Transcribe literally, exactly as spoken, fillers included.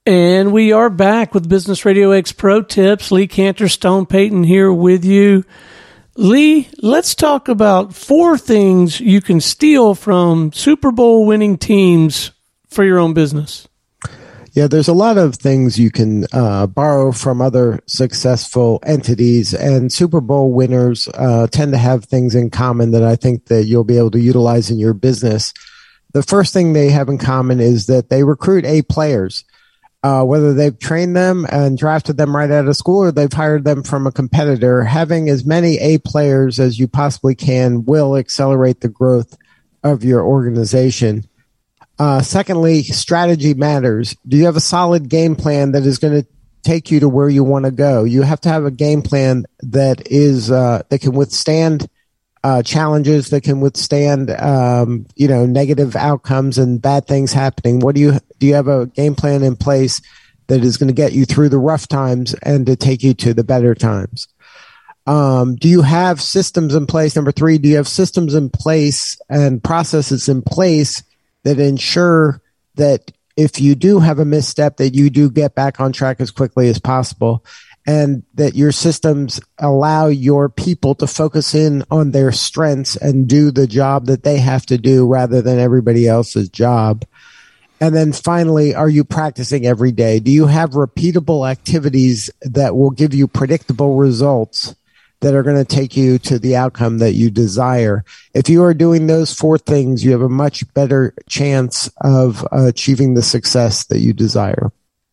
And we are back with Business Radio X Pro Tips. Lee Cantor, Stone Payton here with you. Lee, let's talk about four things you can steal from Super Bowl winning teams for your own business. Yeah, there's a lot of things you can uh, borrow from other successful entities, and Super Bowl winners uh, tend to have things in common that I think that you'll be able to utilize in your business. The first thing they have in common is that they recruit A players. Uh, whether they've trained them and drafted them right out of school or they've hired them from a competitor, having as many A players as you possibly can will accelerate the growth of your organization. Uh, secondly, strategy matters. Do you have a solid game plan that is going to take you to where you want to go? You have to have a game plan that is uh, that can withstand uh, challenges, that can withstand um, you know negative outcomes and bad things happening. What do you do? You have a game plan in place that is going to get you through the rough times and to take you to the better times. Um, do you have systems in place? Number three, do you have systems in place and processes in place that ensure that if you do have a misstep, that you do get back on track as quickly as possible, and that your systems allow your people to focus in on their strengths and do the job that they have to do rather than everybody else's job? And then finally, are you practicing every day? Do you have repeatable activities that will give you predictable results that are going to take you to the outcome that you desire? If you are doing those four things, you have a much better chance of uh, achieving the success that you desire.